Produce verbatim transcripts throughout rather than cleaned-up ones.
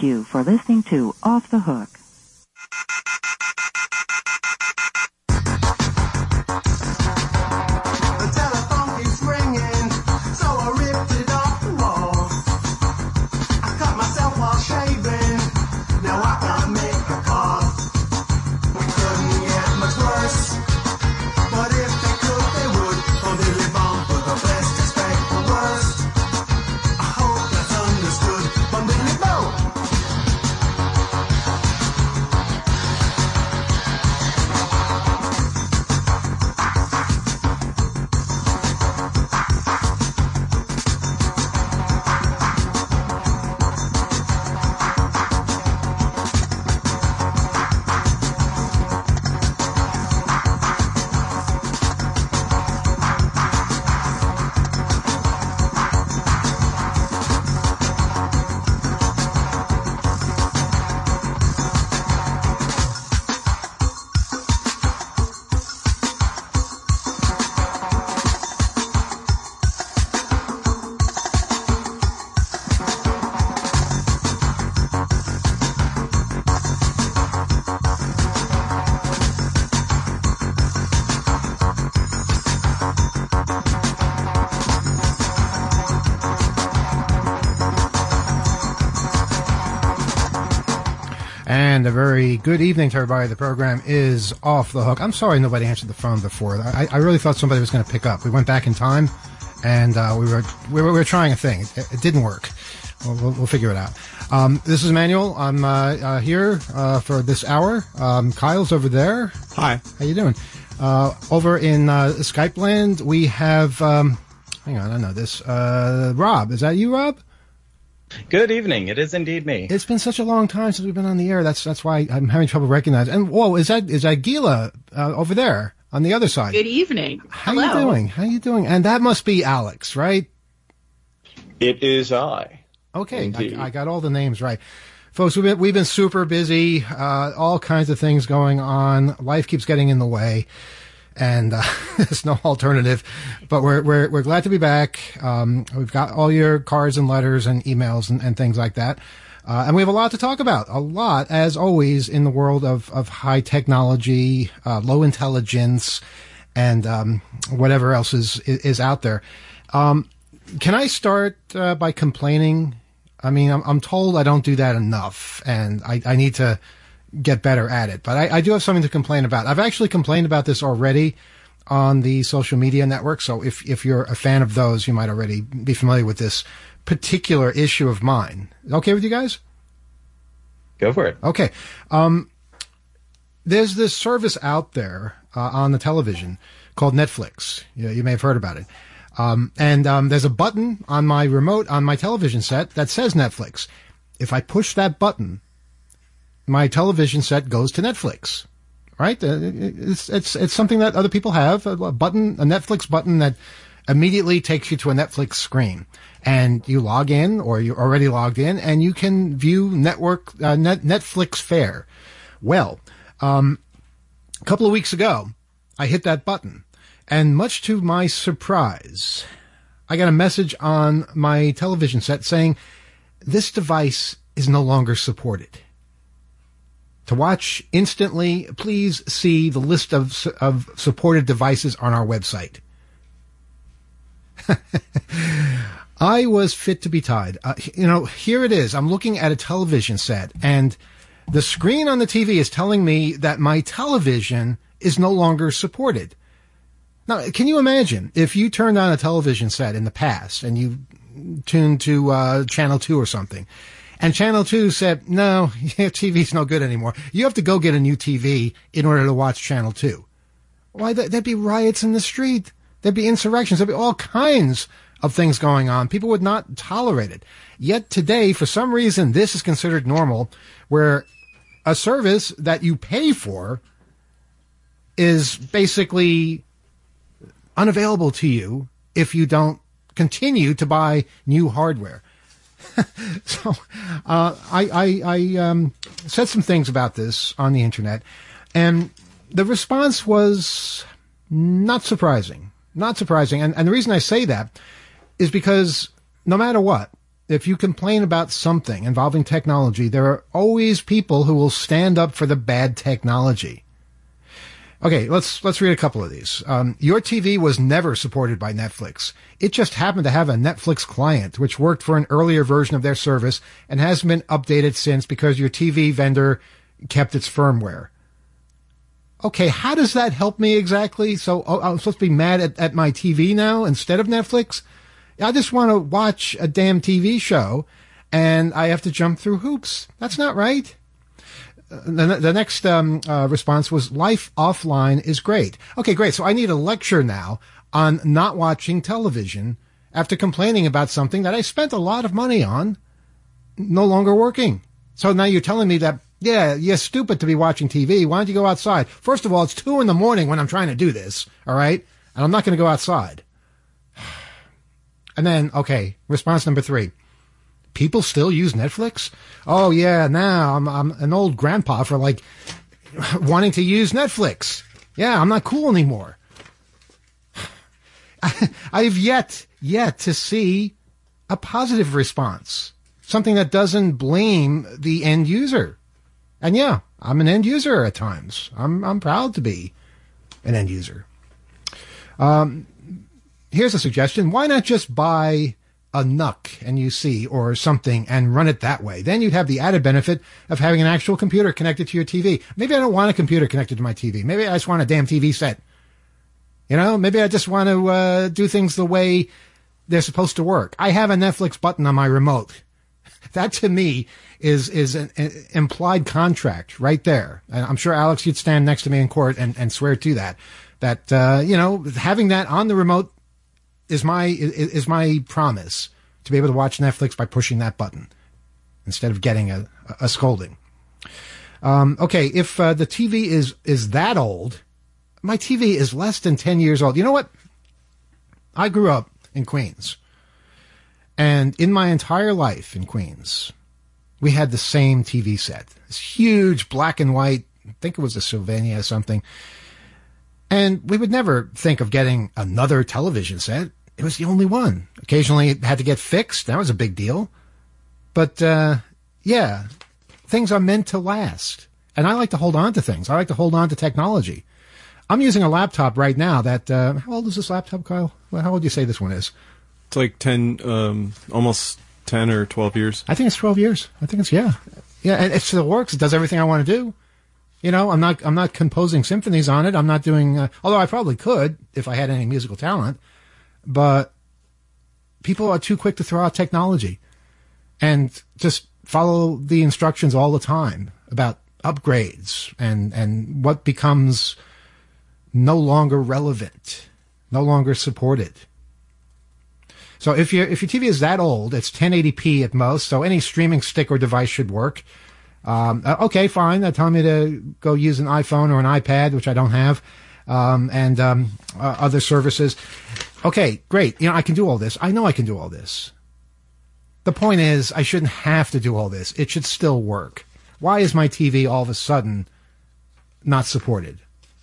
you for listening to Off the Hook. And a very good evening to everybody. The program is Off the Hook. I'm sorry nobody answered the phone before. I, I really thought somebody was going to pick up. We went back in time, and uh, we, were, we were we were trying a thing. It, it didn't work. We'll, we'll, we'll figure it out. Um, this is Emmanuel. I'm uh, uh, here uh, for this hour. Um, Kyle's over there. Hi. How you doing? Uh, over in uh, Skype land, we have. Um, hang on, I know this. Uh, Rob, is that you, Rob? Good evening. It is indeed me. It's been such a long time since we've been on the air. That's that's why I'm having trouble recognizing. And whoa, is that is that Gila uh, over there on the other side? Good evening. How Hello. you doing? How you doing? And that must be Alex, right? It is I. Okay, I, I got all the names right, folks. We've been we've been super busy. Uh, all kinds of things going on. Life keeps getting in the way. And uh, there's no alternative, but we're we're we're glad to be back. Um, we've got all your cards and letters and emails and, and things like that, uh, and we have a lot to talk about. A lot, as always, in the world of of high technology, uh, low intelligence, and um, whatever else is is out there. Um, can I start uh, by complaining? I mean, I'm, I'm told I don't do that enough, and I, I need to get better at it. But I, I do have something to complain about. I've actually complained about this already on the social media network. So if, if you're a fan of those, you might already be familiar with this particular issue of mine. Okay with you guys? Go for it. Okay. Um, there's this service out there uh, on the television called Netflix. You, you may have heard about it. Um, and um, there's a button on my remote on my television set that says Netflix. If I push that button, my television set goes to Netflix, right? Uh, it's, it's, it's something that other people have, a button, a Netflix button that immediately takes you to a Netflix screen, and you log in, or you're already logged in, and you can view network, uh, net, Netflix fare. Well, um, a couple of weeks ago, I hit that button, and much to my surprise, I got a message on my television set saying, this device is no longer supported. To watch instantly, please see the list of of supported devices on our website. I was fit to be tied. Uh, you know, here it is. I'm looking at a television set, and the screen on the T V is telling me that my television is no longer supported. Now, can you imagine if you turned on a television set in the past and you tuned to uh, Channel two or something, and Channel two said, no, your T V's no good anymore. You have to go get a new T V in order to watch Channel two. Why, there'd be riots in the street. There'd be insurrections. There'd be all kinds of things going on. People would not tolerate it. Yet today, for some reason, this is considered normal, where a service that you pay for is basically unavailable to you if you don't continue to buy new hardware. So uh, I, I, I um, said some things about this on the internet, and the response was not surprising. Not surprising. And, and the reason I say that is because no matter what, if you complain about something involving technology, there are always people who will stand up for the bad technology. Okay, let's let's read a couple of these. Um, your T V was never supported by Netflix. It just happened to have a Netflix client, which worked for an earlier version of their service and hasn't been updated since because your T V vendor kept its firmware. Okay, how does that help me exactly? So oh, I'm supposed to be mad at, at my T V now instead of Netflix? I just want to watch a damn T V show, and I have to jump through hoops. That's not right. The, the next um, uh, response was, life offline is great. Okay, great. So I need a lecture now on not watching television after complaining about something that I spent a lot of money on no longer working. So now you're telling me that, yeah, you're stupid to be watching T V. Why don't you go outside? First of all, it's two in the morning when I'm trying to do this, all right? And I'm not going to go outside. And then, okay, response number three. People still use Netflix? Oh, yeah, now I'm, I'm an old grandpa for, like, wanting to use Netflix. Yeah, I'm not cool anymore. I've yet, yet to see a positive response. Something that doesn't blame the end user. And yeah, I'm an end user at times. I'm, I'm proud to be an end user. Um, here's a suggestion. Why not just buy a N U C N U C or something and run it that way? Then you'd have the added benefit of having an actual computer connected to your T V. Maybe I don't want a computer connected to my T V. Maybe I just want a damn T V set. You know, maybe I just want to uh, do things the way they're supposed to work. I have a Netflix button on my remote. That to me is is an, an implied contract right there. And I'm sure Alex, you'd stand next to me in court and, and swear to that. That uh, you know, having that on the remote is my is, is my promise to be able to watch Netflix by pushing that button instead of getting a, a scolding. Um, okay, if uh, the T V is is that old, my T V is less than ten years old. You know what? I grew up in Queens. And in my entire life in Queens, we had the same T V set. This huge black and white, I think it was a Sylvania or something. And we would never think of getting another television set. It was the only one. Occasionally it had to get fixed. That was a big deal. But, uh, yeah, things are meant to last. And I like to hold on to things. I like to hold on to technology. I'm using a laptop right now that, uh, how old is this laptop, Kyle? Well, how old do you say this one is? It's like ten, um, almost ten or twelve years. I think it's twelve years. I think it's, yeah. Yeah, and it still works. It does everything I want to do. You know, I'm not, I'm not composing symphonies on it. I'm not doing, uh, although I probably could if I had any musical talent. But people are too quick to throw out technology and just follow the instructions all the time about upgrades and, and what becomes no longer relevant, no longer supported. So if your if your T V is that old, it's ten eighty p at most, so any streaming stick or device should work. Um, uh, okay, fine. They're telling me to go use an iPhone or an iPad, which I don't have, um, and um, uh, other services. Okay, great. You know, I can do all this. I know I can do all this. The point is, I shouldn't have to do all this. It should still work. Why is my T V all of a sudden not supported?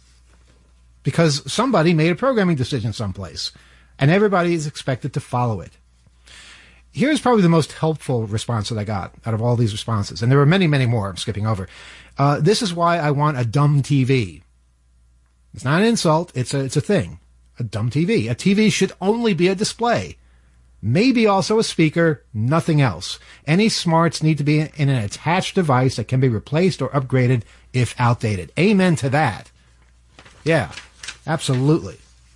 Because somebody made a programming decision someplace. And everybody is expected to follow it. Here's probably the most helpful response that I got out of all these responses. And there were many, many more I'm skipping over. Uh, this is why I want a dumb T V. It's not an insult. It's a, it's a thing. A dumb T V. A T V should only be a display. Maybe also a speaker, nothing else. Any smarts need to be in an attached device that can be replaced or upgraded if outdated. Amen to that. Yeah, absolutely.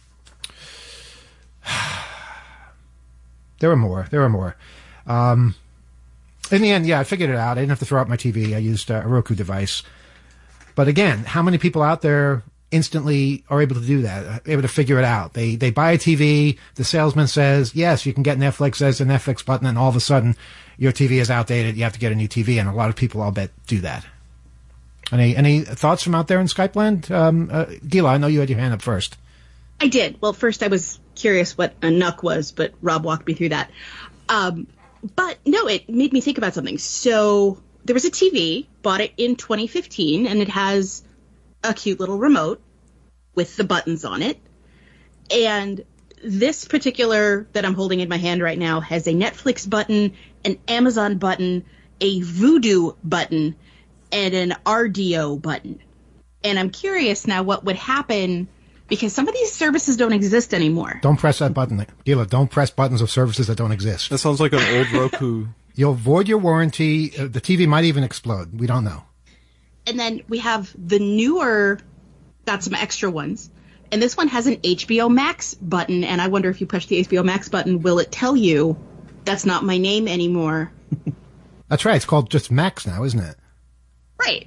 There were more. There were more. Um, in the end, yeah, I figured it out. I didn't have to throw out my T V. I used uh, a Roku device. But again, how many people out there instantly are able to do that, able to figure it out? They they buy a T V. The salesman says, yes, you can get Netflix. There's a Netflix button, and all of a sudden, your T V is outdated. You have to get a new T V, and a lot of people, I'll bet, do that. Any any thoughts from out there in Skype land? Um, uh, Gila, I know you had your hand up first. I did. Well, first I was curious what a N U C was, but Rob walked me through that. Um, but no, it made me think about something. So there was a T V, bought it in twenty fifteen, and it has a cute little remote with the buttons on it. And this particular that I'm holding in my hand right now has a Netflix button, an Amazon button, a Vudu button, and an R D O button. And I'm curious now what would happen, because some of these services don't exist anymore. Don't press that button. Gila, don't press buttons of services that don't exist. That sounds like an old Roku. You'll void your warranty. Uh, the T V might even explode. We don't know. And then we have the newer, got some extra ones. And this one has an H B O Max button. And I wonder if you push the H B O Max button, will it tell you that's not my name anymore? That's right. It's called just Max now, isn't it? Right.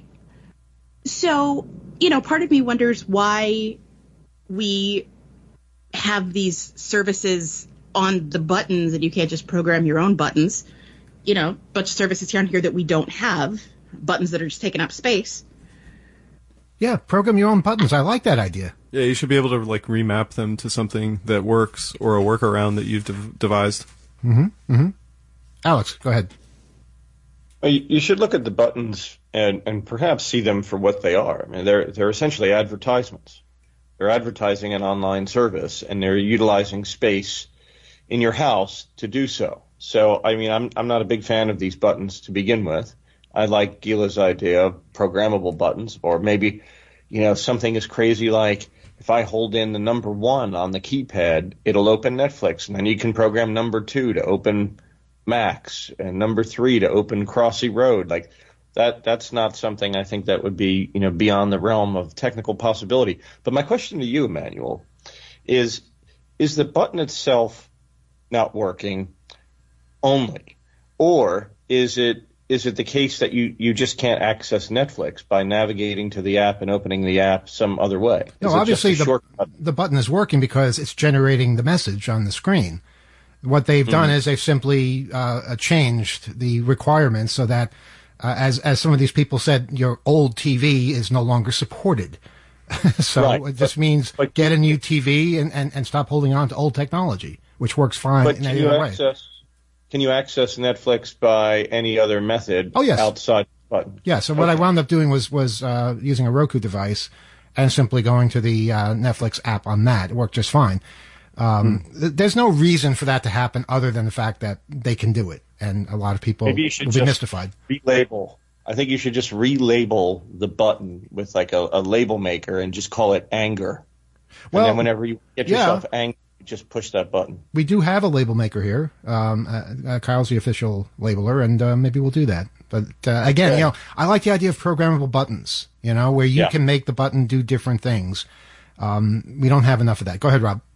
So, you know, part of me wonders why we have these services on the buttons and you can't just program your own buttons. You know, a bunch of services here on here that we don't have, buttons that are just taking up space. Yeah, program your own buttons. I like that idea. Yeah, you should be able to like remap them to something that works or a workaround that you've dev- devised. Mm-hmm. Mm-hmm. Alex, go ahead. Well, You you should look at the buttons and, and perhaps see them for what they are. I mean, they're they're essentially advertisements. They're advertising an online service, and they're utilizing space in your house to do so. So, I mean, I'm I'm not a big fan of these buttons to begin with. I like Gila's idea of programmable buttons, or maybe, you know, something as crazy like if I hold in the number one on the keypad, it'll open Netflix, and then you can program number two to open Max and number three to open Crossy Road. Like that, that's not something I think that would be, you know, beyond the realm of technical possibility. But my question to you, Emmanuel, is, is the button itself not working only, or is it, is it the case that you, you just can't access Netflix by navigating to the app and opening the app some other way? No, Is it obviously just a the, shortcut? the button is working because it's generating the message on the screen. What they've Mm-hmm. done is they've simply uh, changed the requirements so that, uh, as as some of these people said, your old T V is no longer supported. So Right, it just but- means but- get a new T V and, and, and stop holding on to old technology, which works fine But in can any you other way. access can you access Netflix by any other method Oh, yes. outside the button? Yeah, so what I Okay. wound up doing was was uh, using a Roku device and simply going to the uh, Netflix app on that. It worked just fine. Um, Hmm. th- there's no reason for that to happen other than the fact that they can do it, and a lot of people Maybe you will should be just mystified. relabel. I think you should just relabel the button with like a, a label maker and just call it anger. Well, and then whenever you get yeah. yourself angry, just push that button. We do have a label maker here. Um, uh, uh, Kyle's the official labeler, and uh, maybe we'll do that. But uh, again, Okay. you know, I like the idea of programmable buttons. You know, where you Yeah. can make the button do different things. Um, we don't have enough of that. Go ahead, Rob.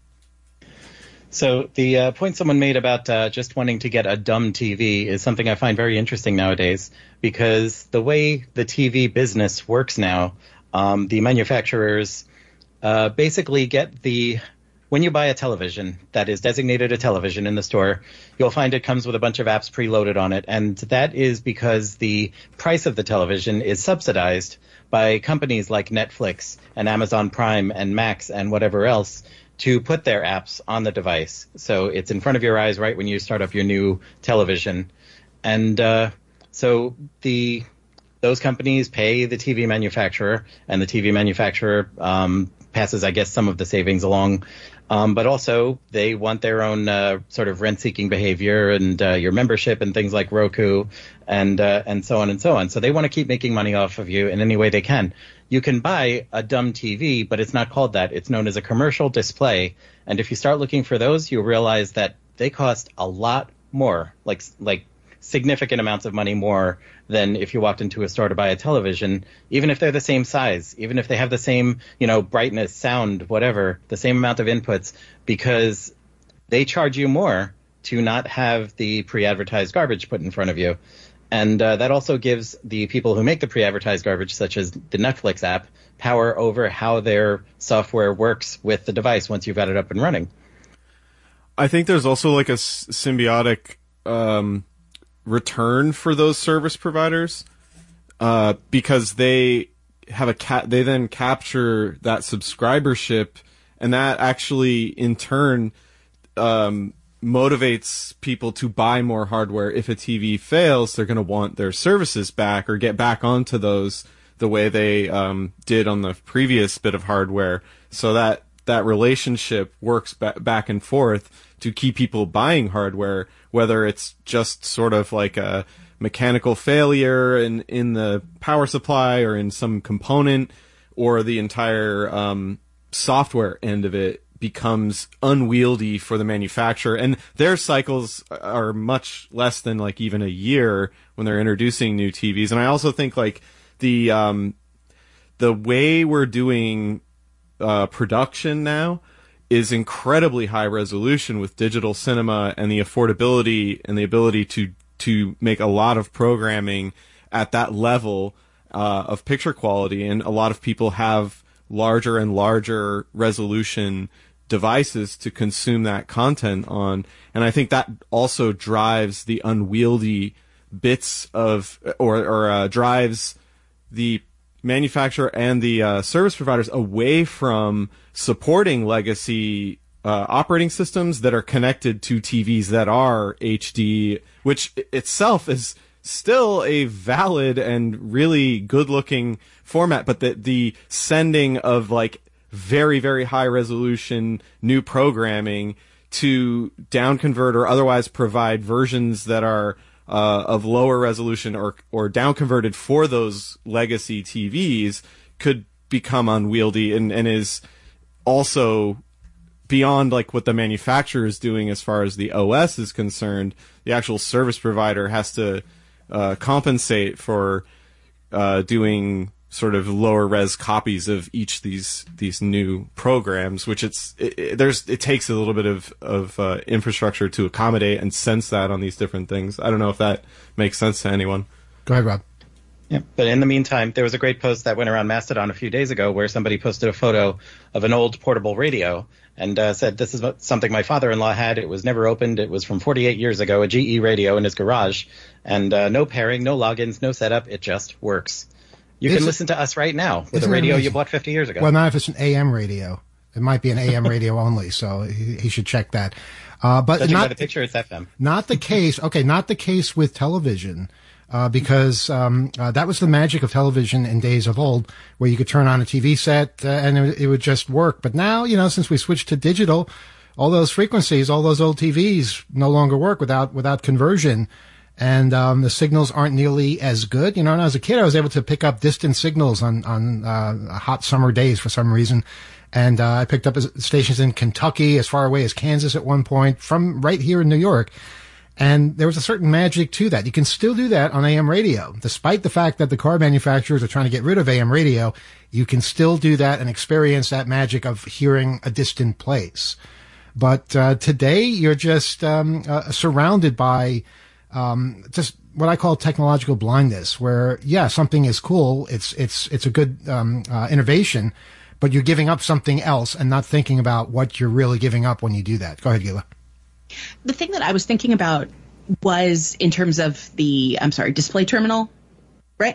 So the uh, point someone made about uh, just wanting to get a dumb T V is something I find very interesting nowadays, because the way the T V business works now, um, the manufacturers uh, basically get the when you buy a television that is designated a television in the store, you'll find it comes with a bunch of apps preloaded on it. And that is because the price of the television is subsidized by companies like Netflix and Amazon Prime and Max and whatever else to put their apps on the device. So it's in front of your eyes right when you start up your new television. And uh, so the those companies pay the T V manufacturer, and the T V manufacturer um, passes, I guess, some of the savings along. Um, but also they want their own uh, sort of rent-seeking behavior and uh, your membership and things like Roku and uh, and so on and so on. So they want to keep making money off of you in any way they can. You can buy a dumb T V, but it's not called that. It's known as a commercial display. And if you start looking for those, you'll realize that they cost a lot more, like like significant amounts of money more than if you walked into a store to buy a television, even if they're the same size, even if they have the same, you know, brightness, sound, whatever, the same amount of inputs, because they charge you more to not have the pre-advertised garbage put in front of you. And uh, that also gives the people who make the pre-advertised garbage, such as the Netflix app, power over how their software works with the device once you've got it up and running. I think there's also like a s- symbiotic um, return for those service providers uh, because they have a ca- they then capture that subscribership, and that actually in turn um, motivates people to buy more hardware. If a T V fails, they're going to want their services back or get back onto those the way they um, did on the previous bit of hardware. So that that relationship works ba- back and forth to keep people buying hardware, whether it's just sort of like a mechanical failure in, in the power supply or in some component, or the entire um, software end of it becomes unwieldy for the manufacturer. And their cycles are much less than like even a year when they're introducing new T Vs. And I also think like the um, the way we're doing uh, production now is incredibly high resolution with digital cinema, and the affordability and the ability to to make a lot of programming at that level uh, of picture quality. And a lot of people have larger and larger resolution devices to consume that content on. And I think that also drives the unwieldy bits of, or, or uh, drives the manufacturer and the uh, service providers away from supporting legacy uh, operating systems that are connected to T Vs that are H D, which itself is still a valid and really good-looking format, but the the sending of like very, very high resolution new programming to down convert or otherwise provide versions that are uh, of lower resolution or or down converted for those legacy T Vs could become unwieldy, and, and is also beyond like what the manufacturer is doing as far as the O S is concerned. The actual service provider has to uh, compensate for uh, doing sort of lower res copies of each of these these new programs, which it's it, it, there's it takes a little bit of of uh, infrastructure to accommodate and sense that on these different things. I don't know if that makes sense to anyone. Go ahead, Rob. Yeah, but in the meantime, there was a great post that went around Mastodon a few days ago where somebody posted a photo of an old portable radio and uh, said, this is something my father-in-law had. It was never opened. It was from forty-eight years ago, a G E radio in his garage. And uh, no pairing, no logins, no setup. It just works. You can Isn't- listen to us right now with a isn't it radio you amazing? bought fifty years ago. Well, not if it's an A M radio. It might be an A M radio only, so he, he should check that. Uh, but Judging by not the picture, it's F M. not the case. Okay, not the case with television, uh, because um, uh, that was the magic of television in days of old, where you could turn on a T V set uh, and it, it would just work. But now, you know, since we switched to digital, all those frequencies, all those old T Vs no longer work without without conversion. And um, the signals aren't nearly as good. You know, when I was a kid, I was able to pick up distant signals on on uh, hot summer days for some reason. And uh, I picked up stations in Kentucky, as far away as Kansas at one point, from right here in New York. And there was a certain magic to that. You can still do that on A M radio. Despite the fact that the car manufacturers are trying to get rid of A M radio, you can still do that and experience that magic of hearing a distant place. But uh, today, you're just um, uh, surrounded by um, just what I call technological blindness, where, yeah, something is cool. It's it's it's a good um, uh, innovation, but you're giving up something else and not thinking about what you're really giving up when you do that. Go ahead, Gila. The thing that I was thinking about was in terms of the, I'm sorry, display terminal, right?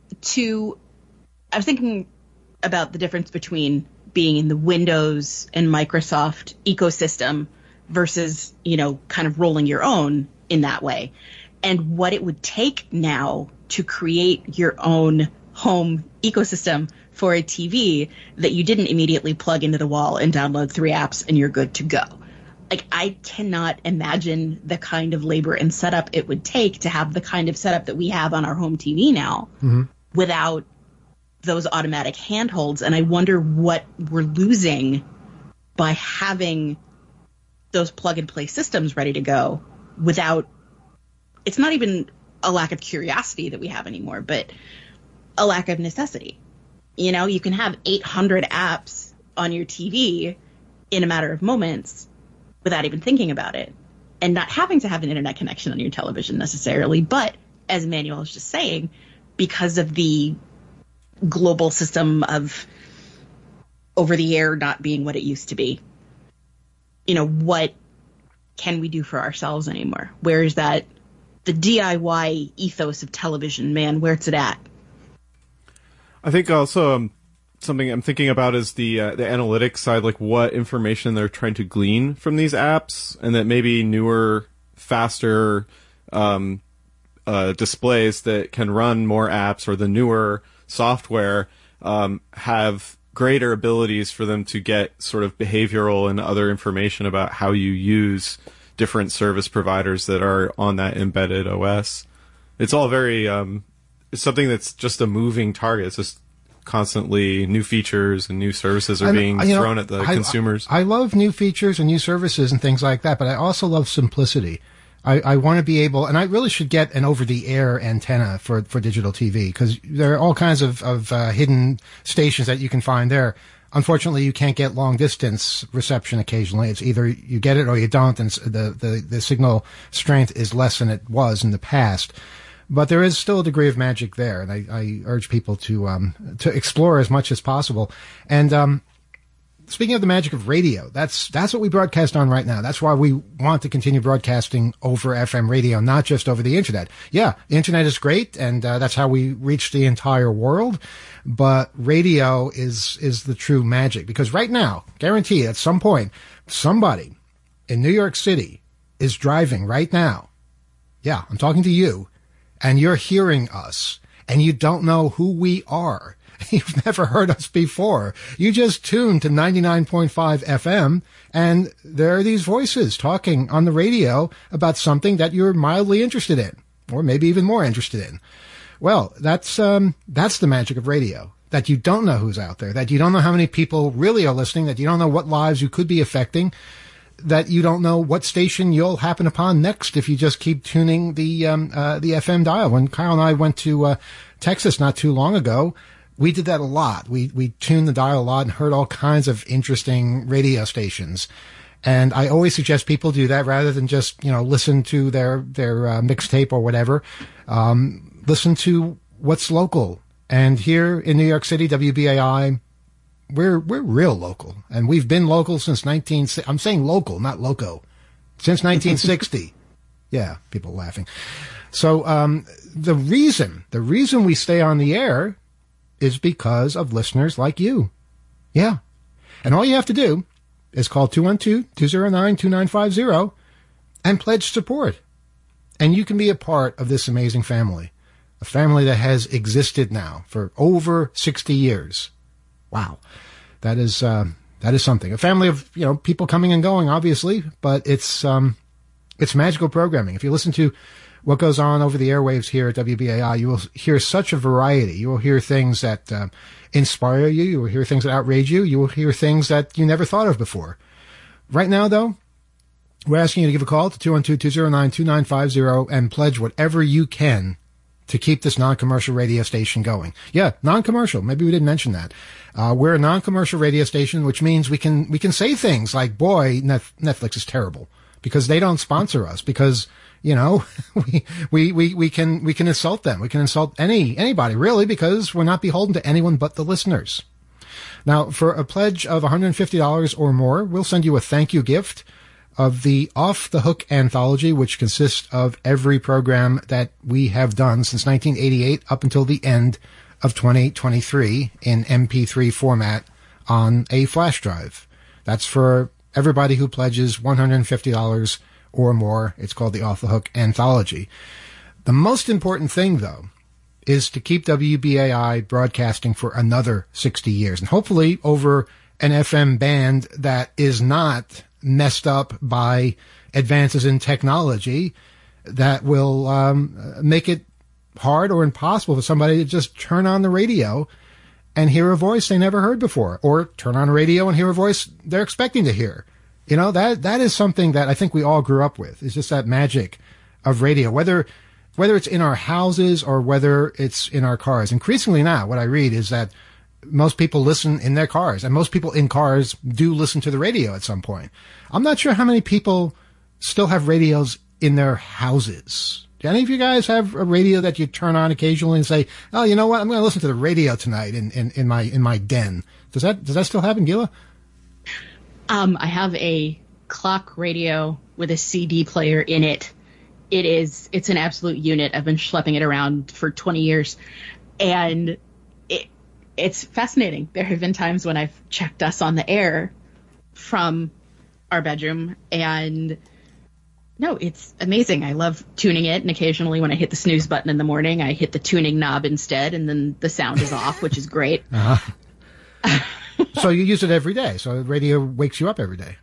To, I was thinking about the difference between being in the Windows and Microsoft ecosystem versus, you know, kind of rolling your own in that way, and what it would take now to create your own home ecosystem for a T V that you didn't immediately plug into the wall and download three apps and you're good to go. Like, I cannot imagine the kind of labor and setup it would take to have the kind of setup that we have on our home T V now mm-hmm. without those automatic handholds. And I wonder what we're losing by having those plug and play systems ready to go without, it's not even a lack of curiosity that we have anymore, but a lack of necessity. You know, you can have eight hundred apps on your T V in a matter of moments without even thinking about it, and not having to have an internet connection on your television necessarily. But as Emmanuel was just saying, because of the global system of over the air not being what it used to be, you know, what can we do for ourselves anymore? Where is that, the D I Y ethos of television, man, where's it at? I think also um, something I'm thinking about is the uh, the analytics side, like what information they're trying to glean from these apps, and that maybe newer, faster um, uh, displays that can run more apps, or the newer software um, have greater abilities for them to get sort of behavioral and other information about how you use different service providers that are on that embedded O S. It's all very, um, it's something that's just a moving target. It's just constantly new features and new services are And, being you know, thrown at the I, consumers. I love new features and new services and things like that, but I also love simplicity. I, I want to be able, and I really should get an over-the-air antenna for, for digital T V, because there are all kinds of, of uh, hidden stations that you can find there. Unfortunately, you can't get long-distance reception occasionally. It's either you get it or you don't, and the, the, the signal strength is less than it was in the past. But there is still a degree of magic there, and I, I urge people to um, to explore as much as possible. And um, speaking of the magic of radio, that's that's what we broadcast on right now. That's why we want to continue broadcasting over F M radio, not just over the internet. Yeah, the internet is great, and uh, that's how we reach the entire world. But radio is is the true magic, because right now, guarantee at some point, somebody in New York City is driving right now. Yeah, I'm talking to you. And you're hearing us, and you don't know who we are. You've never heard us before. You just tuned to ninety-nine point five F M, and there are these voices talking on the radio about something that you're mildly interested in, or maybe even more interested in. Well, that's um, that's the magic of radio, that you don't know who's out there, that you don't know how many people really are listening, that you don't know what lives you could be affecting, that you don't know what station you'll happen upon next if you just keep tuning the um, uh, the F M dial. When Kyle and I went to uh, Texas not too long ago, we did that a lot. We we tuned the dial a lot and heard all kinds of interesting radio stations. And I always suggest people do that rather than just, you know, listen to their their uh, mixtape or whatever. Um, listen to what's local. And here in New York City, W B A I, We're we're real local, and we've been local since nineteen. I'm saying local, not loco, since nineteen sixty. Yeah, people laughing. So um, the reason the reason we stay on the air is because of listeners like you. Yeah, and all you have to do is call two one two, two zero nine, two nine five zero and pledge support, and you can be a part of this amazing family, a family that has existed now for over sixty years. Wow, that is uh, that is something. A family of, you know, people coming and going, obviously, but it's um, it's magical programming. If you listen to what goes on over the airwaves here at W B A I, you will hear such a variety. You will hear things that uh, inspire you. You will hear things that outrage you. You will hear things that you never thought of before. Right now, though, we're asking you to give a call to two one two, two zero nine, two nine five zero and pledge whatever you can to keep this non-commercial radio station going. Yeah, non-commercial. Maybe we didn't mention that. Uh, we're a non-commercial radio station, which means we can we can say things like, boy, Netflix is terrible, because they don't sponsor us, because, you know, we, we, we, we can we can insult them. We can insult any anybody, really, because we're not beholden to anyone but the listeners. Now, for a pledge of one hundred fifty dollars or more, we'll send you a thank you gift of the Off the Hook anthology, which consists of every program that we have done since nineteen eighty-eight up until the end of twenty twenty-three in M P three format on a flash drive. That's for everybody who pledges one hundred fifty dollars or more. It's called the Off the Hook anthology. The most important thing, though, is to keep W B A I broadcasting for another sixty years, and hopefully over an F M band that is not messed up by advances in technology that will um, make it hard or impossible for somebody to just turn on the radio and hear a voice they never heard before, or turn on a radio and hear a voice they're expecting to hear. You know, that that is something that I think we all grew up with. It's just that magic of radio, whether whether it's in our houses or whether it's in our cars. Increasingly now, what I read is that most people listen in their cars, and most people in cars do listen to the radio at some point. I'm not sure how many people still have radios in their houses. Do any of you guys have a radio that you turn on occasionally and say, oh, you know what, I'm going to listen to the radio tonight in, in, in my in my den? Does that does that still happen, Gila? Um, I have a clock radio with a C D player in it. It is, it's an absolute unit. I've been schlepping it around for twenty years, and it, it's fascinating. There have been times when I've checked us on the air from our bedroom, and no, it's amazing. I love tuning it, and occasionally when I hit the snooze button in the morning, I hit the tuning knob instead, and then the sound is off, which is great. Uh-huh. So you use it every day. So radio wakes you up every day.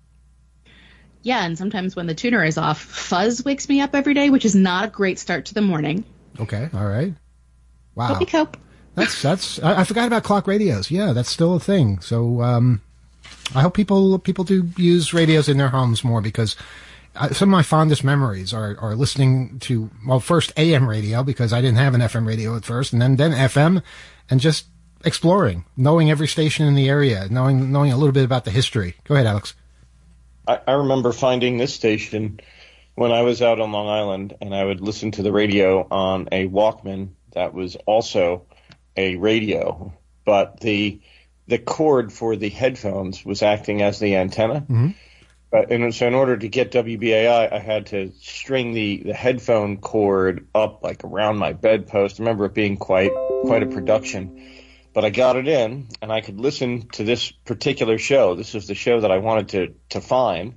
Yeah, and sometimes when the tuner is off, Fuzz wakes me up every day, which is not a great start to the morning. Okay, all right. Wow. But we cope. That's that's. I, I forgot about clock radios. Yeah, that's still a thing. So um, I hope people people do use radios in their homes more, because I, some of my fondest memories are, are listening to, well, first A M radio, because I didn't have an F M radio at first, and then then F M, and just exploring, knowing every station in the area, knowing knowing a little bit about the history. Go ahead, Alex. I, I remember finding this station when I was out on Long Island, and I would listen to the radio on a Walkman that was also a radio, but the the cord for the headphones was acting as the antenna. Mm-hmm. But and so in order to get W B A I, I had to string the, the headphone cord up like around my bedpost. I remember it being quite quite a production. But I got it in, and I could listen to this particular show. This is the show that I wanted to, to find,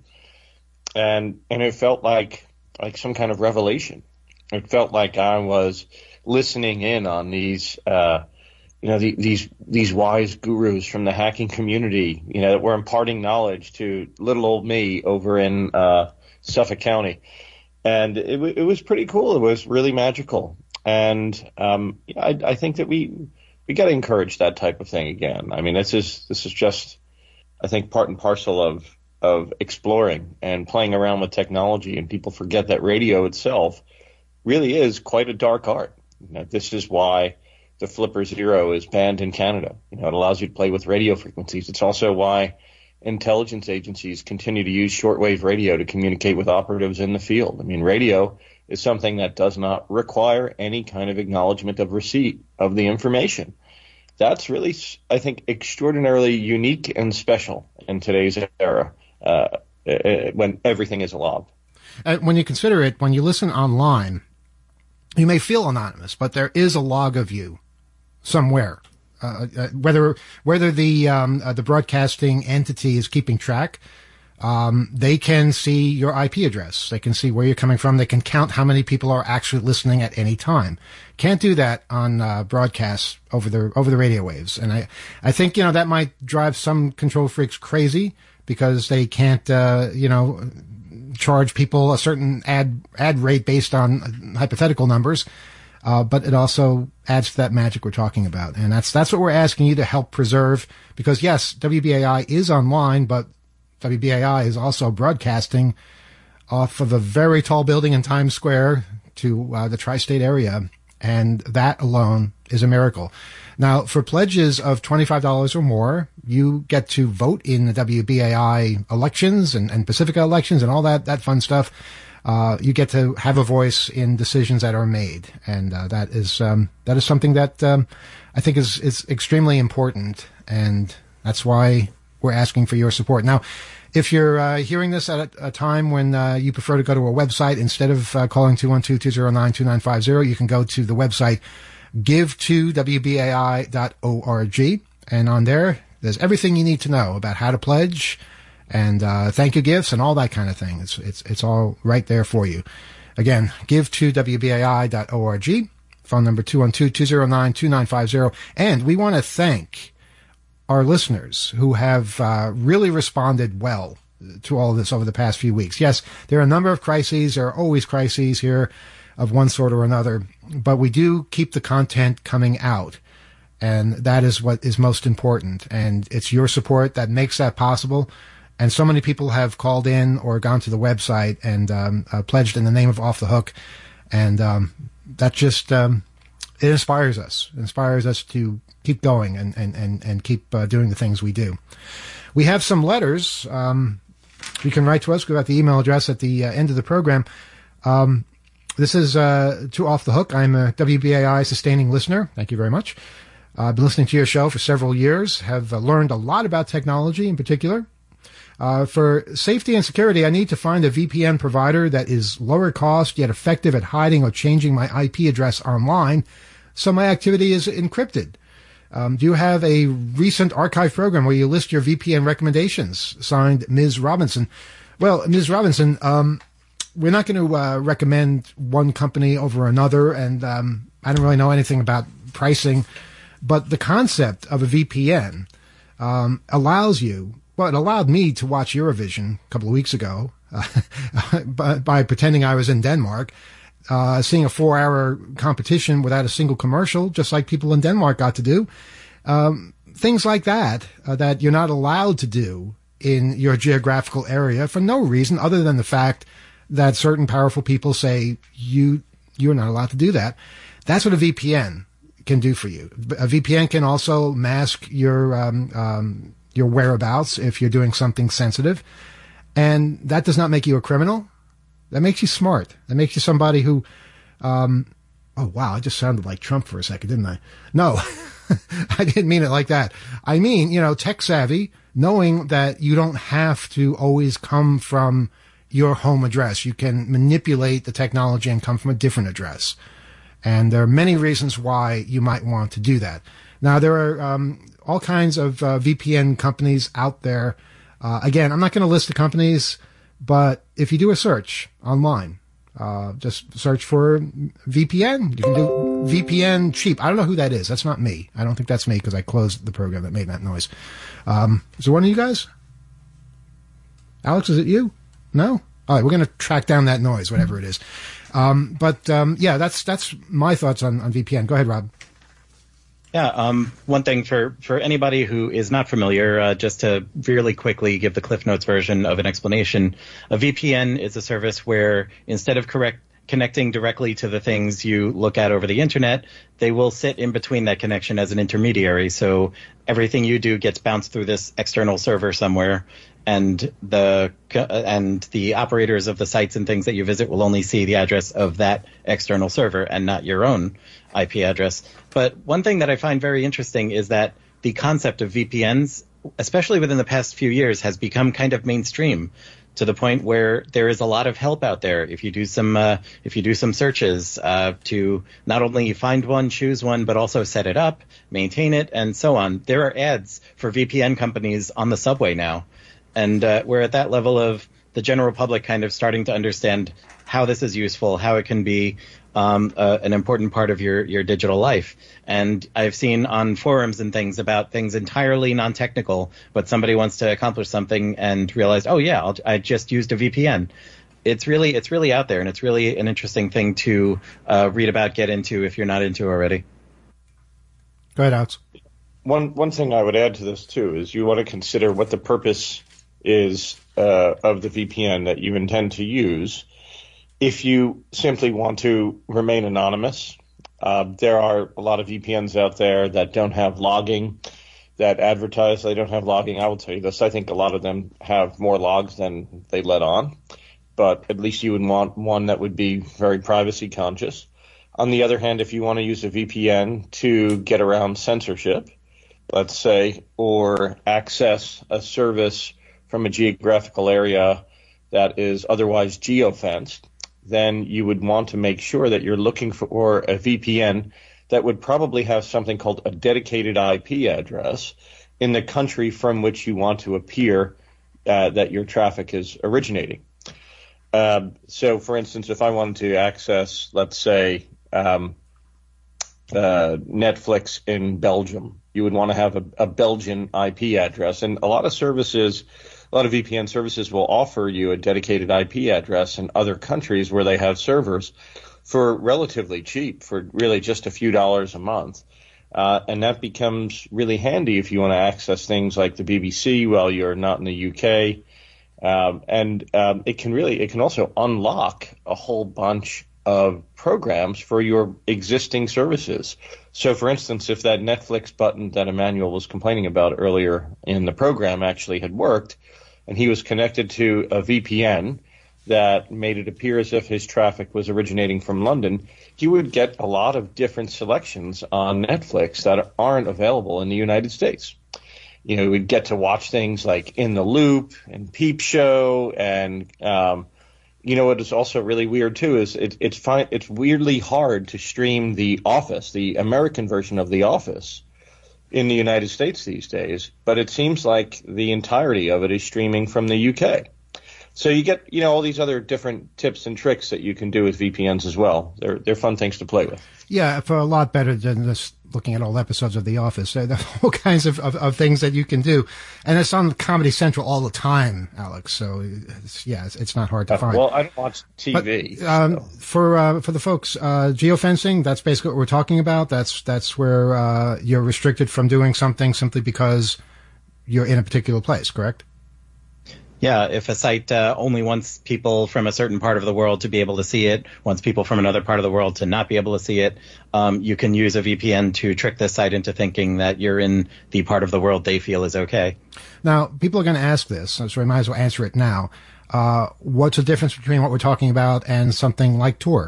and and it felt like like some kind of revelation. It felt like I was listening in on these, uh, you know, the, these these wise gurus from the hacking community, you know, that were imparting knowledge to little old me over in uh, Suffolk County, and it, it was pretty cool. It was really magical, and um, I, I think that we. We got to encourage that type of thing again. I mean, this is this is just, I think, part and parcel of of exploring and playing around with technology. And people forget that radio itself really is quite a dark art. You know, this is why the Flipper Zero is banned in Canada. You know, it allows you to play with radio frequencies. It's also why intelligence agencies continue to use shortwave radio to communicate with operatives in the field. I mean, radio is something that does not require any kind of acknowledgement of receipt of the information. That's really, I think, extraordinarily unique and special in today's era, uh, when everything is a log. Uh, when you consider it, when you listen online, you may feel anonymous, but there is a log of you somewhere. Uh, uh, whether whether the um, uh, the broadcasting entity is keeping track, um, they can see your I P address. They can see where you're coming from. They can count how many people are actually listening at any time. Can't do that on uh, broadcasts over the over the radio waves. And I I think you know that might drive some control freaks crazy, because they can't uh, you know charge people a certain ad ad rate based on hypothetical numbers. Uh, but it also adds to that magic we're talking about. And that's that's what we're asking you to help preserve, because, yes, W B A I is online, but W B A I is also broadcasting off of a very tall building in Times Square to uh, the tri-state area, and that alone is a miracle. Now, for pledges of twenty-five dollars or more, you get to vote in the W B A I elections and, and Pacifica elections and all that, that fun stuff. Uh, you get to have a voice in decisions that are made, and uh, that is um, that is something that um, I think is is extremely important, and that's why we're asking for your support. Now, if you're uh, hearing this at a, a time when uh, you prefer to go to a website instead of uh, calling two one two, two zero nine, two nine five zero, you can go to the website give to W B A I dot org, and on there, there's everything you need to know about how to pledge, and uh, thank you gifts and all that kind of thing. It's it's it's all right there for you. Again, give to W B A I dot org, phone number two one two, two zero nine, two nine five zero. And we want to thank our listeners who have uh, really responded well to all of this over the past few weeks. Yes, there are a number of crises. There are always crises here of one sort or another, but we do keep the content coming out. And that is what is most important. And it's your support that makes that possible. And so many people have called in or gone to the website and um, uh, pledged in the name of Off the Hook. And um, that just, um, it inspires us. It inspires us to keep going and, and, and, and keep uh, doing the things we do. We have some letters. Um, you can write to us. We've got the email address at the uh, end of the program. Um, this is uh, to Off the Hook. I'm a W B A I sustaining listener. Thank you very much. Uh, I've been listening to your show for several years, have uh, learned a lot about technology in particular. Uh, for safety and security, I need to find a V P N provider that is lower cost yet effective at hiding or changing my I P address online, so my activity is encrypted. Um, do you have a recent archive program where you list your V P N recommendations? Signed, Miz Robinson. Well, Miz Robinson, um, we're not going to uh, recommend one company over another, and um, I don't really know anything about pricing, but the concept of a V P N um, allows you, well, it allowed me to watch Eurovision a couple of weeks ago uh, by, by pretending I was in Denmark, uh, seeing a four-hour competition without a single commercial, just like people in Denmark got to do. Um, things like that, uh, that you're not allowed to do in your geographical area for no reason other than the fact that certain powerful people say you, you're not allowed to do that. That's what a V P N can do for you. A V P N can also mask your, um, um, your whereabouts if you're doing something sensitive. And that does not make you a criminal. That makes you smart. That makes you somebody who, um, oh wow, I just sounded like Trump for a second, didn't I? No, I didn't mean it like that. I mean, you know, tech savvy, knowing that you don't have to always come from your home address. You can manipulate the technology and come from a different address. And there are many reasons why you might want to do that. Now, there are um, all kinds of uh, V P N companies out there. Uh, again, I'm not going to list the companies, but if you do a search online, uh, just search for V P N. You can do V P N cheap. I don't know who that is. That's not me. I don't think that's me because I closed the program that made that noise. Um, is it one of you guys? Alex, is it you? No? All right, we're going to track down that noise, whatever it is. Um, but, um, yeah, that's that's my thoughts on, on V P N. Go ahead, Rob. Yeah, um, one thing for, for anybody who is not familiar, uh, just to really quickly give the Cliff Notes version of an explanation, a V P N is a service where instead of correct connecting directly to the things you look at over the internet, they will sit in between that connection as an intermediary. So everything you do gets bounced through this external server somewhere, and the and the operators of the sites and things that you visit will only see the address of that external server and not your own I P address. But one thing that I find very interesting is that the concept of V P Ns, especially within the past few years, has become kind of mainstream to the point where there is a lot of help out there. If you do some uh, if you do some searches uh, to not only find one, choose one, but also set it up, maintain it, and so on. There are ads for V P N companies on the subway now. And uh, we're at that level of the general public kind of starting to understand how this is useful, how it can be um, uh, an important part of your, your digital life. And I've seen on forums and things about things entirely non-technical, but somebody wants to accomplish something and realized, oh, yeah, I'll, I just used a V P N. It's really it's really out there, and it's really an interesting thing to uh, read about, get into if you're not into already. Go ahead, Alex. One, one thing I would add to this, too, is you want to consider what the purpose is uh, of the V P N that you intend to use. If you simply want to remain anonymous, uh, there are a lot of V P Ns out there that don't have logging, that advertise they don't have logging. I will tell you this, I think a lot of them have more logs than they let on, but at least you would want one that would be very privacy conscious. On the other hand, if you want to use a V P N to get around censorship, let's say, or access a service from a geographical area that is otherwise geofenced, then you would want to make sure that you're looking for a V P N that would probably have something called a dedicated I P address in the country from which you want to appear uh, that your traffic is originating. Um, so, for instance, if I wanted to access, let's say, um, uh, Netflix in Belgium, you would want to have a, a Belgian I P address. And a lot of services, a lot of V P N services will offer you a dedicated I P address in other countries where they have servers for relatively cheap, for really just a few dollars a month. Uh, and that becomes really handy if you want to access things like the B B C while you're not in the U K. Um, and um, it can really, it can also unlock a whole bunch of programs for your existing services. So, for instance, if that Netflix button that Emmanuel was complaining about earlier in the program actually had worked, and he was connected to a V P N that made it appear as if his traffic was originating from London, he would get a lot of different selections on Netflix that aren't available in the United States. You know, we'd get to watch things like In the Loop and Peep Show, and um, you know what is also really weird too is it, it's fine. It's weirdly hard to stream The Office, the American version of The Office, in the United States these days. But it seems like the entirety of it is streaming from the U K. So you get, you know, all these other different tips and tricks that you can do with V P Ns as well. They're they're fun things to play with. Yeah, for a lot better than just looking at all episodes of The Office. There are all kinds of, of, of things that you can do. And it's on Comedy Central all the time, Alex. So, it's, yeah, it's, it's not hard to Uh, find. well, I don't watch T V. But, um, so. For uh, for the folks, uh, geofencing, that's basically what we're talking about. That's, that's where uh, you're restricted from doing something simply because you're in a particular place, correct? Yeah, if a site uh, only wants people from a certain part of the world to be able to see it, wants people from another part of the world to not be able to see it, um, you can use a V P N to trick this site into thinking that you're in the part of the world they feel is okay. Now, people are going to ask this, so we might as well answer it now. Uh, what's the difference between what we're talking about and something like Tor?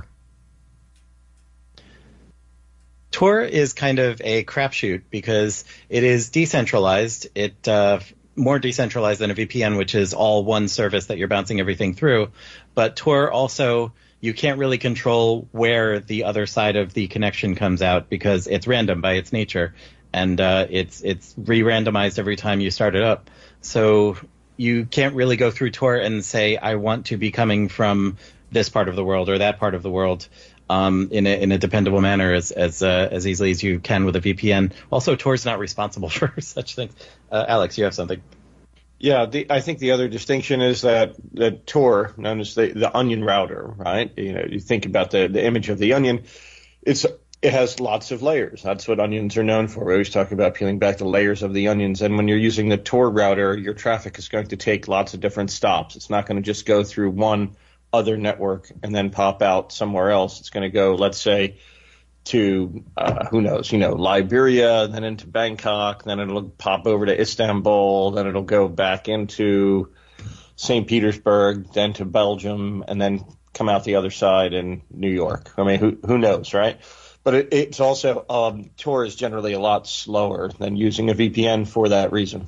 Tor is kind of a crapshoot because it is decentralized. It uh, more decentralized than a V P N, which is all one service that you're bouncing everything through. But Tor also, you can't really control where the other side of the connection comes out because it's random by its nature, and uh, it's it's re-randomized every time you start it up. So you can't really go through Tor and say, I want to be coming from this part of the world or that part of the world um, in a in a dependable manner as as uh, as easily as you can with a V P N. Also, Tor's not responsible for such things. Uh, Alex, you have something. Yeah, the, I think the other distinction is that the Tor, known as the, the onion router, right? You know, you think about the, the image of the onion, it's it has lots of layers. That's what onions are known for. We always talk about peeling back the layers of the onions. And when you're using the Tor router, your traffic is going to take lots of different stops. It's not going to just go through one other network and then pop out somewhere else. It's going to go, let's say, to, uh, who knows, you know, Liberia, then into Bangkok, then it'll pop over to Istanbul, then it'll go back into Saint Petersburg, then to Belgium, and then come out the other side in New York. I mean, who who knows, right? But it, it's also, um, Tor is generally a lot slower than using a V P N for that reason.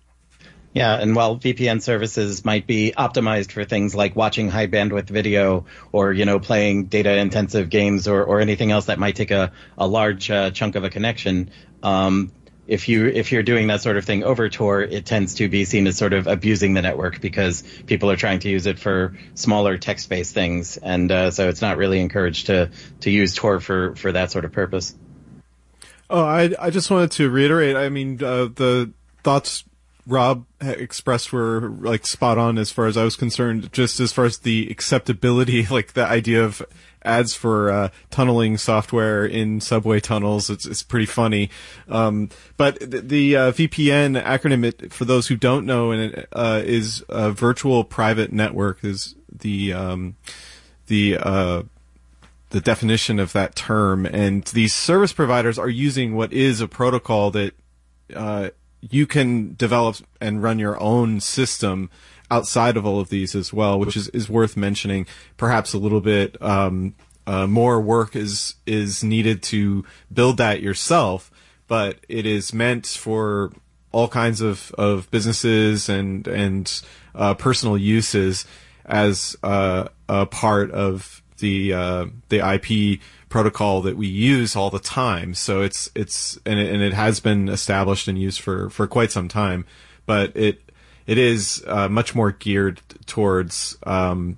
Yeah, and while V P N services might be optimized for things like watching high bandwidth video or, you know, playing data intensive games or, or anything else that might take a, a large uh, chunk of a connection, um, if you if you're doing that sort of thing over Tor, it tends to be seen as sort of abusing the network because people are trying to use it for smaller text-based things, and uh, so it's not really encouraged to to use Tor for, for that sort of purpose. Oh, I I just wanted to reiterate. I mean, uh, the thoughts Rob expressed were like spot on as far as I was concerned, just as far as the acceptability, like the idea of ads for uh, tunneling software in subway tunnels. It's, it's pretty funny. Um, but the, the uh, V P N acronym, it, for those who don't know, and it, uh, is a virtual private network is the, um, the, uh, the definition of that term. And these service providers are using what is a protocol that, uh, you can develop and run your own system outside of all of these as well, which is, is worth mentioning. Perhaps a little bit um, uh, more work is is needed to build that yourself, but it is meant for all kinds of, of businesses and and uh, personal uses as uh, a part of the uh, the I P protocol that we use all the time. So it's it's and it, and it has been established and used for, for quite some time, but it it is uh, much more geared towards um,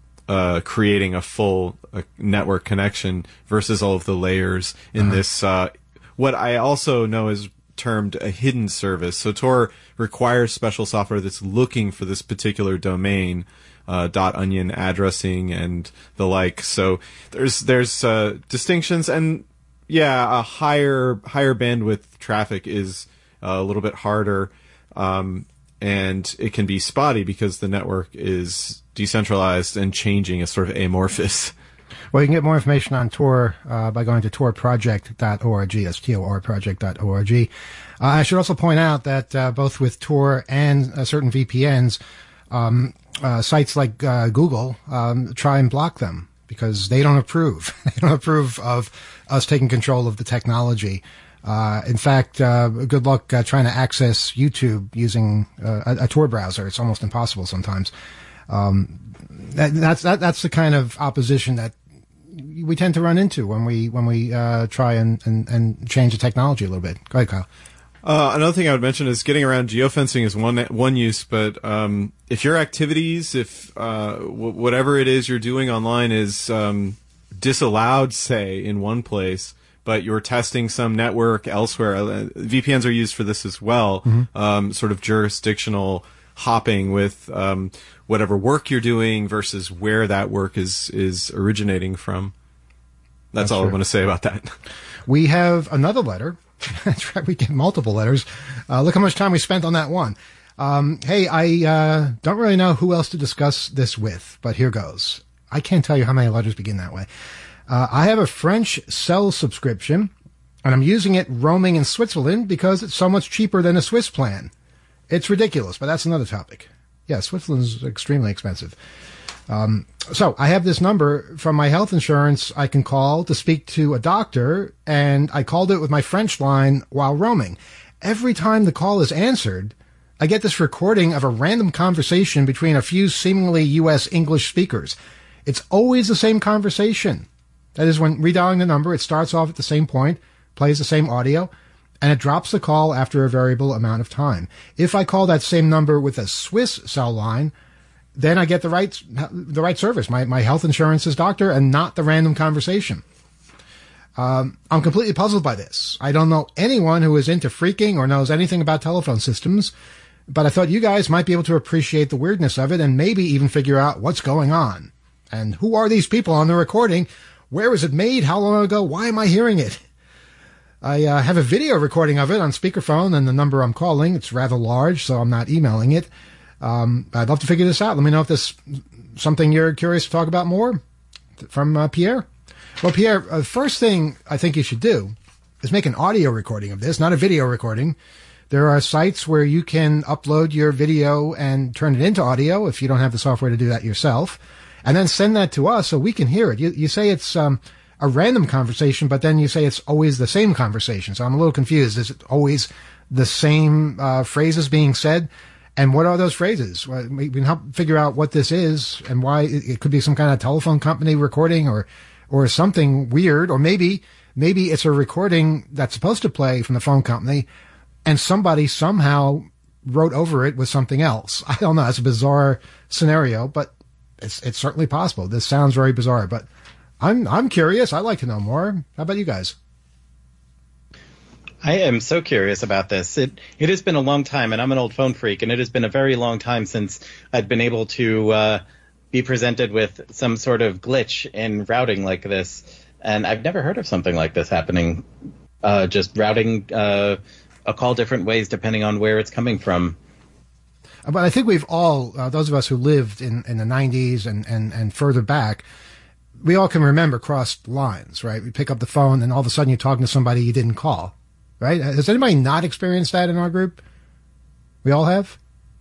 uh, creating a full uh, network connection versus all of the layers in uh-huh. this. Uh, what I also know is termed a hidden service. So Tor requires special software that's looking for this particular domain. Uh, dot onion addressing and the like. So there's there's uh, distinctions, and yeah, a higher higher bandwidth traffic is uh, a little bit harder, um, and it can be spotty because the network is decentralized and changing. It's sort of amorphous. Well, you can get more information on Tor uh, by going to tor project dot org. That's T O R project dot org. Uh, I should also point out that uh, both with Tor and uh, certain V P Ns, um, Uh, sites like uh, Google um, try and block them because they don't approve. They don't approve of us taking control of the technology. Uh, in fact, uh, good luck uh, trying to access YouTube using uh, a, a Tor browser. It's almost impossible sometimes. Um, that, that's that, that's the kind of opposition that we tend to run into when we when we uh, try and, and, and change the technology a little bit. Go ahead, Kyle. Uh, another thing I would mention is getting around geofencing is one one use, but um, if your activities, if uh, w- whatever it is you're doing online is um, disallowed, say, in one place, but you're testing some network elsewhere, uh, V P Ns are used for this as well, mm-hmm. um, sort of jurisdictional hopping with um, whatever work you're doing versus where that work is, is originating from. That's, That's all true. I want to say about that. We have another letter. That's right. We get multiple letters. Uh, look how much time we spent on that one. Um, hey, I uh, don't really know who else to discuss this with, but here goes. I can't tell you how many letters begin that way. Uh, I have a French cell subscription, and I'm using it roaming in Switzerland because it's so much cheaper than a Swiss plan. It's ridiculous, but that's another topic. Yeah, Switzerland's extremely expensive. Um, so I have this number from my health insurance I can call to speak to a doctor, and I called it with my French line while roaming. Every time the call is answered, I get this recording of a random conversation between a few seemingly U S English speakers. It's always the same conversation. That is, when redialing the number, it starts off at the same point, plays the same audio, and it drops the call after a variable amount of time. If I call that same number with a Swiss cell line, then I get the right the right service, my, my health insurance's doctor, and not the random conversation. Um, I'm completely puzzled by this. I don't know anyone who is into freaking or knows anything about telephone systems, but I thought you guys might be able to appreciate the weirdness of it and maybe even figure out what's going on. And who are these people on the recording? Where was it made? How long ago? Why am I hearing it? I uh, have a video recording of it on speakerphone and the number I'm calling. It's rather large, so I'm not emailing it. Um, I'd love to figure this out. Let me know if this is something you're curious to talk about more from uh, Pierre. Well, Pierre, uh, the first thing I think you should do is make an audio recording of this, not a video recording. There are sites where you can upload your video and turn it into audio if you don't have the software to do that yourself, and then send that to us so we can hear it. You, you say it's um, a random conversation, but then you say it's always the same conversation. So I'm a little confused. Is it always the same uh, phrases being said? And what are those phrases? Well, we can help figure out what this is and why. It could be some kind of telephone company recording or or something weird, or maybe maybe it's a recording that's supposed to play from the phone company and somebody somehow wrote over it with something else. I don't know. It's a bizarre scenario, but it's it's certainly possible. This sounds very bizarre, but I'm I'm curious. I'd like to know more. How about you guys? I am so curious about this. It it has been a long time, and I'm an old phone freak, and it has been a very long time since I'd been able to uh, be presented with some sort of glitch in routing like this. And I've never heard of something like this happening, uh, just routing uh, a call different ways depending on where it's coming from. But I think we've all, uh, those of us who lived in, in the nineties and, and, and further back, we all can remember crossed lines, right? We pick up the phone, and all of a sudden you're talking to somebody you didn't call. Right? Has anybody not experienced that in our group? We all have?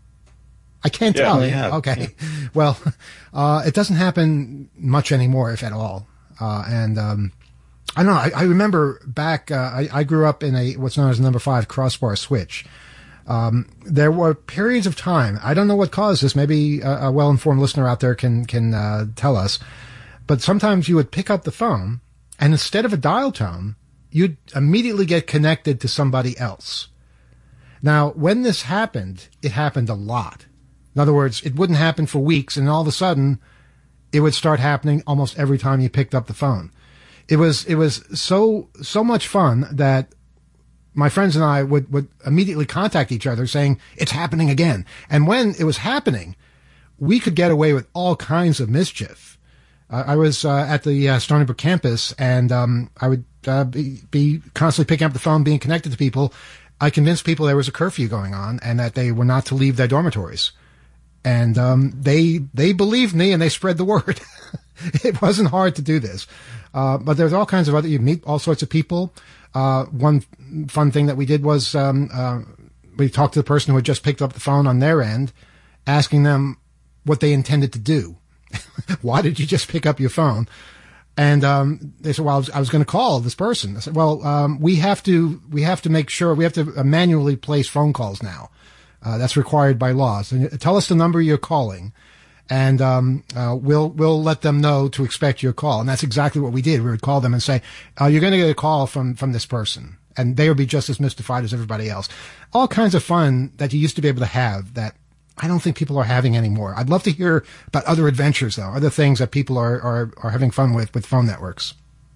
I can't yeah, tell. Yeah. Okay. Well, uh, it doesn't happen much anymore, if at all. Uh, and, um, I don't know. I, I remember back, uh, I, I grew up in a, what's known as a number five crossbar switch. Um, there were periods of time. I don't know what caused this. Maybe a, a well-informed listener out there can, can, uh, tell us. But sometimes you would pick up the phone, and instead of a dial tone, you'd immediately get connected to somebody else. Now, when this happened, it happened a lot. In other words, it wouldn't happen for weeks, and all of a sudden, it would start happening almost every time you picked up the phone. It was it was so so much fun that my friends and I would, would immediately contact each other saying, it's happening again. And when it was happening, we could get away with all kinds of mischief. Uh, I was uh, at the uh, Stony Brook campus, and um, I would uh, be, be constantly picking up the phone, being connected to people. I convinced people there was a curfew going on and that they were not to leave their dormitories. And um, they they believed me, and they spread the word. It wasn't hard to do this. Uh, but there's all kinds of other, you meet all sorts of people. Uh, one fun thing that we did was um, uh, we talked to the person who had just picked up the phone on their end, asking them what they intended to do. Why did you just pick up your phone? And um, they said, well, I was, I was going to call this person. I said, well, um, we have to we have to make sure, we have to uh, manually place phone calls now. Uh, that's required by law. So tell us the number you're calling, and um, uh, we'll we'll let them know to expect your call. And that's exactly what we did. We would call them and say, uh, you're going to get a call from, from this person. and they would be just as mystified as everybody else. All kinds of fun that you used to be able to have that I don't think people are having anymore. I'd love to hear about other adventures, though, other things that people are, are, are having fun with with phone networks.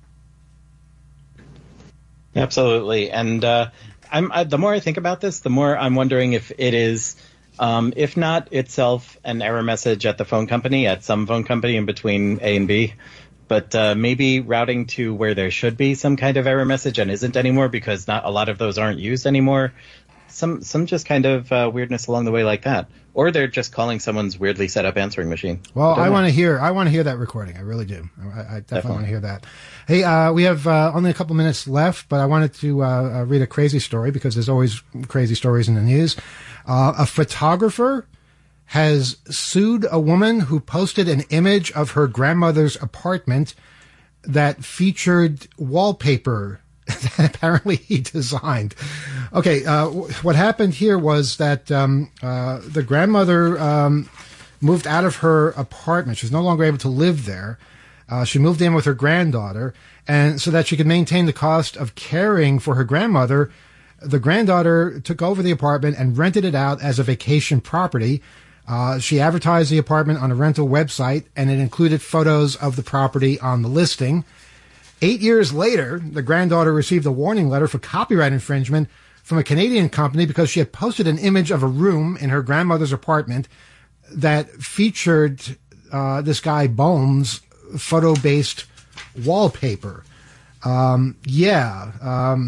Absolutely. And uh, I'm, I, the more I think about this, the more I'm wondering if it is, um, if not itself, an error message at the phone company, at some phone company in between A and B, but uh, maybe routing to where there should be some kind of error message and isn't anymore because not a lot of those aren't used anymore. Some some just kind of uh, weirdness along the way like that. Or they're just calling someone's weirdly set up answering machine. Well, I, I want to hear I want to hear that recording. I really do. I, I definitely, definitely want to hear that. Hey, uh, we have uh, only a couple minutes left, but I wanted to uh, uh, read a crazy story because there's always crazy stories in the news. Uh, a photographer has sued a woman who posted an image of her grandmother's apartment that featured wallpaper that apparently he designed. Okay, uh, w- what happened here was that um, uh, the grandmother um, moved out of her apartment. She was no longer able to live there. Uh, she moved in with her granddaughter, and so that she could maintain the cost of caring for her grandmother, the granddaughter took over the apartment and rented it out as a vacation property. Uh, she advertised the apartment on a rental website, and it included photos of the property on the listing. Eight years later, the granddaughter received a warning letter for copyright infringement from a Canadian company because she had posted an image of a room in her grandmother's apartment that featured uh, this guy Bohm's photo-based wallpaper. Um, yeah, um,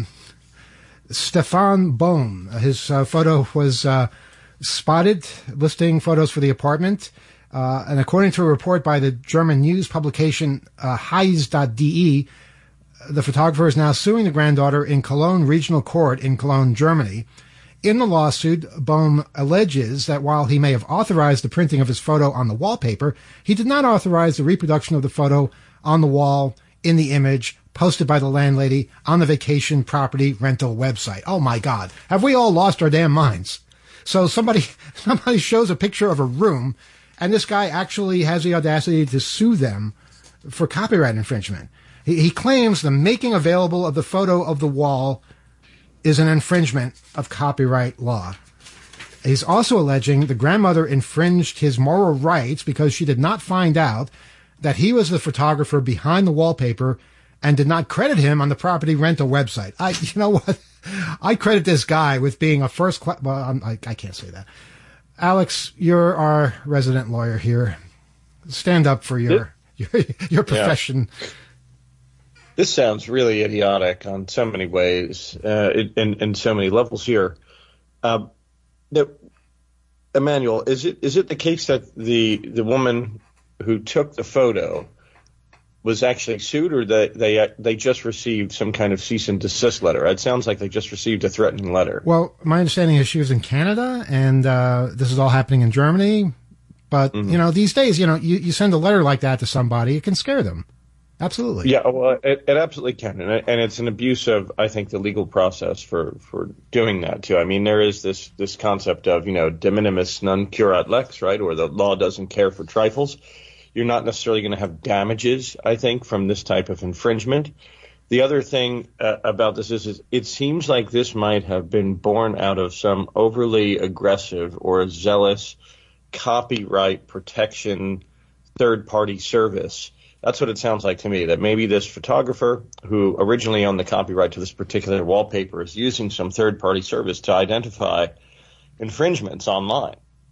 Stefan Bohm. His uh, photo was uh, spotted listing photos for the apartment. Uh, and according to a report by the German news publication uh, Heise dot D E, the photographer is now suing the granddaughter in Cologne Regional Court in Cologne, Germany. In the lawsuit, Bohm alleges that while he may have authorized the printing of his photo on the wallpaper, he did not authorize the reproduction of the photo on the wall in the image posted by the landlady on the vacation property rental website. Oh, my God. Have we all lost our damn minds? So somebody somebody shows a picture of a room, and this guy actually has the audacity to sue them for copyright infringement. He, he claims the making available of the photo of the wall is an infringement of copyright law. He's also alleging the grandmother infringed his moral rights because she did not find out that he was the photographer behind the wallpaper and did not credit him on the property rental website. I, you know what? I credit this guy with being a first class. Well, I'm, I, I can't say that. Alex, you're our resident lawyer here. Stand up for your your, your profession. Yeah. This sounds really idiotic on so many ways, uh, in, in so many levels here. Uh, the, Emmanuel, is it is it the case that the the woman who took the photo was actually sued, or they they they just received some kind of cease and desist letter? It sounds like they just received a threatening letter. Well, my understanding is she was in Canada, and uh, this is all happening in Germany. But mm-hmm. you know, these days, you know, you, you send a letter like that to somebody, it can scare them. Absolutely. Yeah, well, it, it absolutely can, and, it, and it's an abuse of, I think, the legal process for, for doing that too. I mean, there is this this concept of, you know, de minimis non curat lex, right, or the law doesn't care for trifles. You're not necessarily going to have damages, I think, from this type of infringement. The other thing uh, about this is, is it seems like this might have been born out of some overly aggressive or zealous copyright protection third-party service. That's what it sounds like to me, that maybe this photographer who originally owned the copyright to this particular wallpaper is using some third-party service to identify infringements online.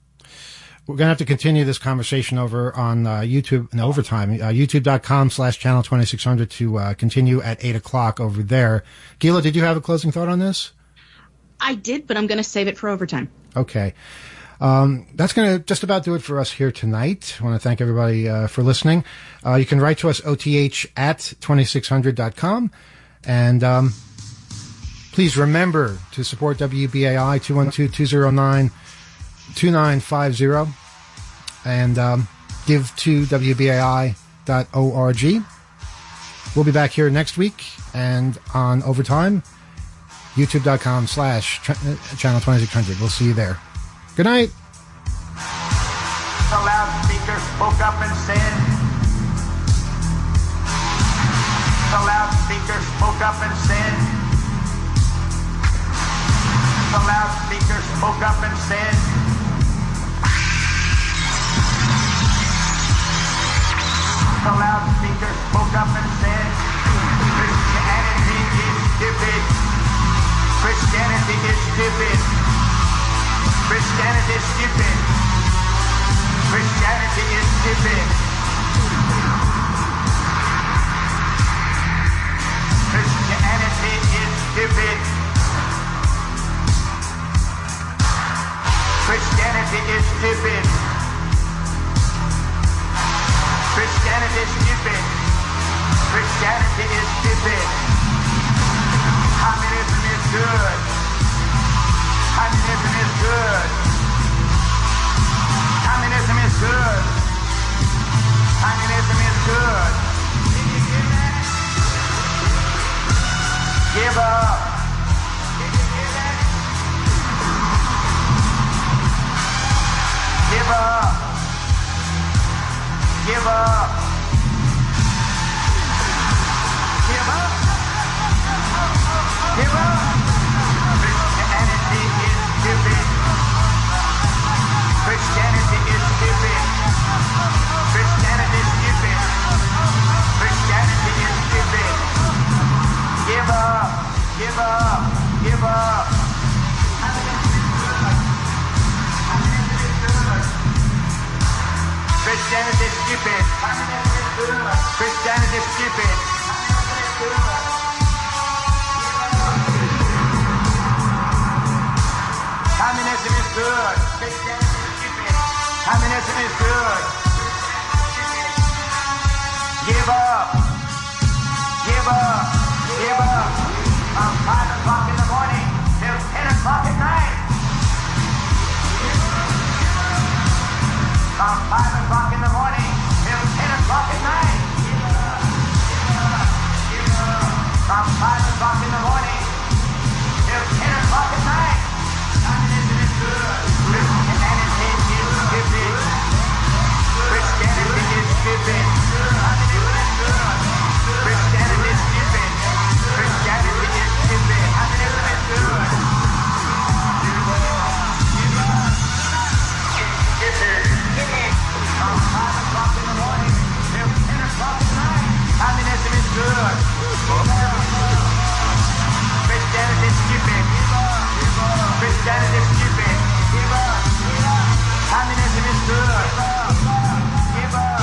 We're going to have to continue this conversation over on uh, YouTube in overtime, uh, youtube.com slash channel 2600 to uh, continue at eight o'clock over there. Gila, did you have a closing thought on this? I did, but I'm going to save it for overtime. Okay. Um, that's going to just about do it for us here tonight. I want to thank everybody uh, for listening. Uh, you can write to us, O T H at twenty-six hundred dot com. And um, please remember to support W B A I, two one two, two zero nine, two nine five zero. And um, give to W B A I dot org. We'll be back here next week and on Overtime, youtube.com slash channel 2600. We'll see you there. Good night. The loudspeaker spoke up and said, the loudspeaker spoke up and said, loudspeaker spoke up and said, the loudspeaker spoke up and said, Christianity is stupid. Christianity is stupid. Christianity is stupid. Christianity is stupid. Christianity is stupid. Christianity is stupid. Christianity is stupid. Christianity is stupid. Communism is good. Communism is good. Communism is good. Communism is good. Give up. Give up. Give up. Give up. Give up. Christianity is stupid. Christianity is stupid. Christianity is stupid. Christianity is stupid. Give up. Give up. Give up. Christianity is stupid. Christianity is stupid. Communism is good. Communism is good. Give up. Give up. Give up. From five o'clock in the morning till ten o'clock at night. From five o'clock in the morning till ten o'clock at night. From five o'clock in the morning till ten o'clock at night. Communism is good. Christianity is stupid. Christianity is stupid. Communism is good. Christianity is stupid. Christianity is stupid. Communism is good. From five o'clock in the morning till ten o'clock at night. Communism is good. Christianity is stupid. Christianity is stupid. Communism is good. Give up.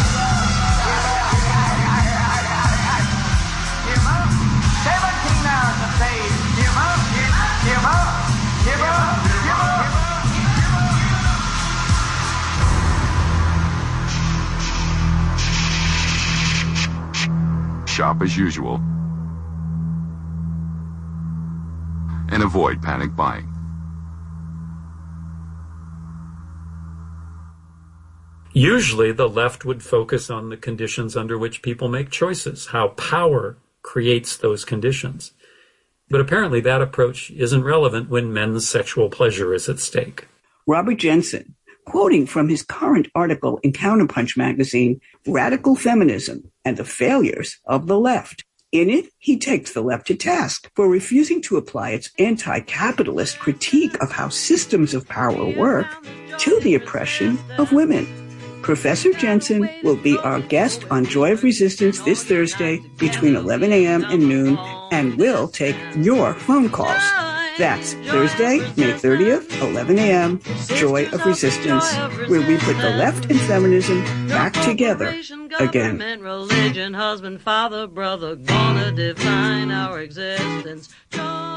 Give up. Seventeen hours of faith. Give up. Give up. Give up. Give up. Shop as usual and avoid panic buying. Usually the left would focus on the conditions under which people make choices, how power creates those conditions. But apparently that approach isn't relevant when men's sexual pleasure is at stake. Robert Jensen, quoting from his current article in Counterpunch magazine, Radical Feminism and the Failures of the Left. In it, he takes the left to task for refusing to apply its anti-capitalist critique of how systems of power work to the oppression of women. Professor Jensen will be our guest on Joy of Resistance this Thursday between eleven a.m. and noon, and will take your phone calls. That's Thursday, May thirtieth, eleven a.m., Joy of Resistance, where we put the left and feminism back together again. Religion, husband, father, brother, gonna define our existence.